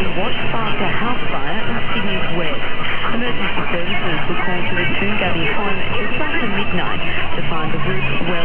in what sparked a house fire in Sydney's west. Emergency services were called to the Toongabbie home just after midnight to find the roof well